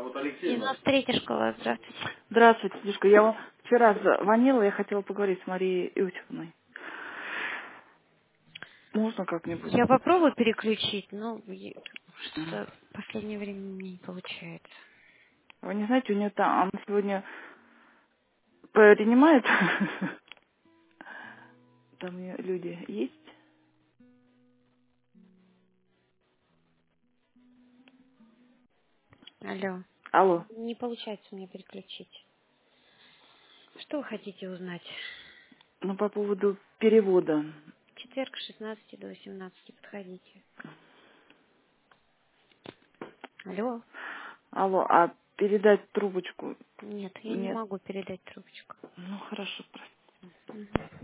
93-я школа, здравствуйте. Здравствуйте, дедушка. Я вам вчера звонила, я хотела поговорить с Марией Иосифовной. Можно как-нибудь? Я попробую переключить, но что-то в последнее время у меня не получается. Вы не знаете, у нее там, она сегодня принимает, там у нее люди есть. Алло. Алло. Не получается у меня переключить. Что вы хотите узнать? Ну, по поводу перевода. Четверг с 16 до 18 подходите. Алло. Алло, а передать трубочку Нет, я не нет? могу передать трубочку. Ну, хорошо, простите. Мгм.